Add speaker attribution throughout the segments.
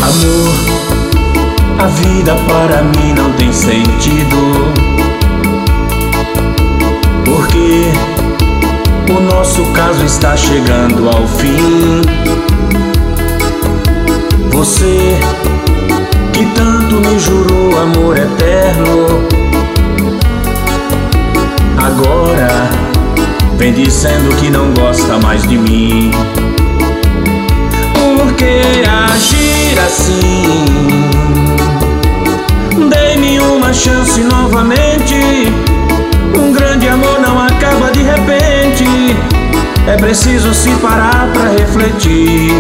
Speaker 1: Amor, a vida para mim não tem sentido, porque o nosso caso está chegando ao fim. Você que tanto me jurou amor eterno, agora vem dizendo que não gosta mais de mim. Por que agir assim? Dê-me uma chance novamente. Um grande amor não acaba de repente. É preciso se parar pra refletir.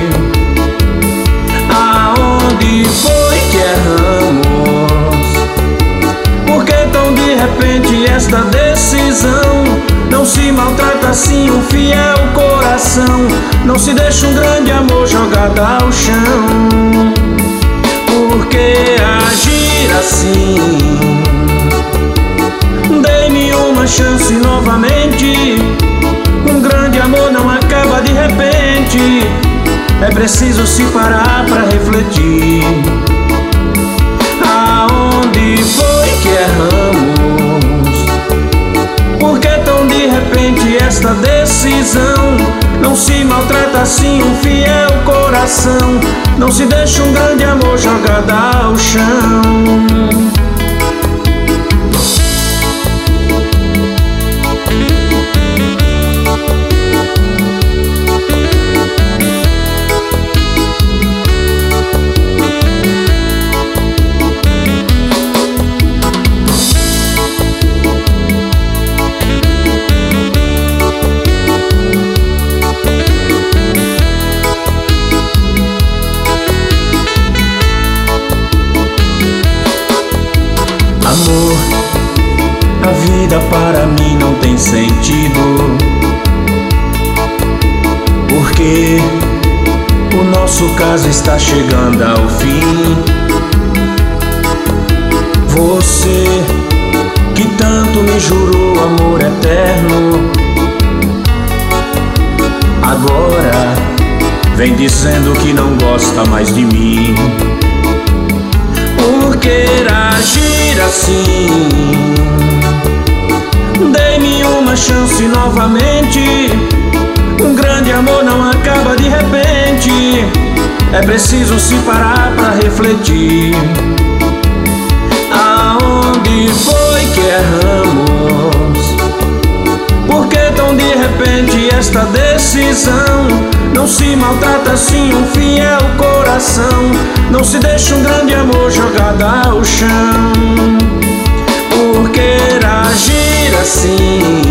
Speaker 1: Aonde foi que erramos? Por que tão de repente esta decisão? Não se maltrata assim um fiel coração. Não se deixa um grande amor jogado ao chão. Por que agir assim? Dê-me uma chance novamente. Um grande amor não acaba de repente. É preciso se parar pra refletir. Aonde foi que erramos? Por que tão de repente esta decisão? Não se maltrata assim um fiel coração. Não se deixa um grande amor jogado ao chão. Amor, a vida para mim não tem sentido, porque o nosso caso está chegando ao fim. Você que tanto me jurou amor eterno, agora vem dizendo que não gosta mais de mim. Por que agir assim? Dê-me uma chance novamente. Um grande amor não acaba de repente. É preciso se parar pra refletir. Aonde foi que erramos? Por que tão de repente esta decisão? Não se maltrata assim um fiel coração. Não se deixa um grande amor jogado ao chão. Por que agir assim?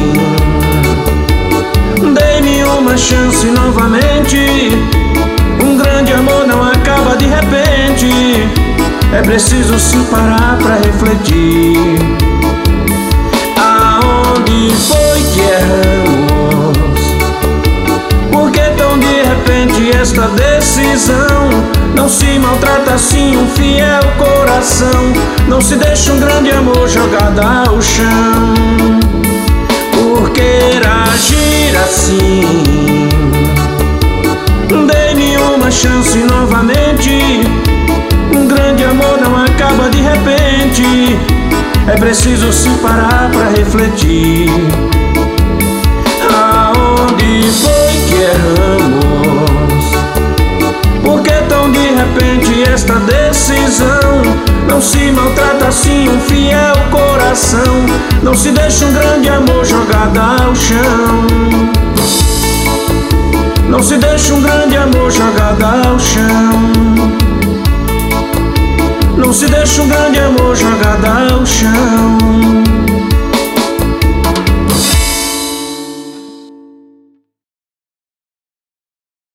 Speaker 1: Dê-me uma chance novamente. Um grande amor não acaba de repente. É preciso se parar pra refletir. Aonde foi que erramos? Por que tão de repente esta decisão? Não se maltrata assim um fiel coração. Não se deixa um grande amor jogado ao chão. Por que agir assim? Dê-me uma chance novamente. Um grande amor não acaba de repente. É preciso se parar pra refletir. Aonde foi que erramos? Por que tão de repente esta decisão? Não se maltrata assim um fiel coração. Não se deixa um grande amor jogado ao chão. Não se deixa um grande amor jogado ao chão. Não se deixa um grande amor jogado ao chão.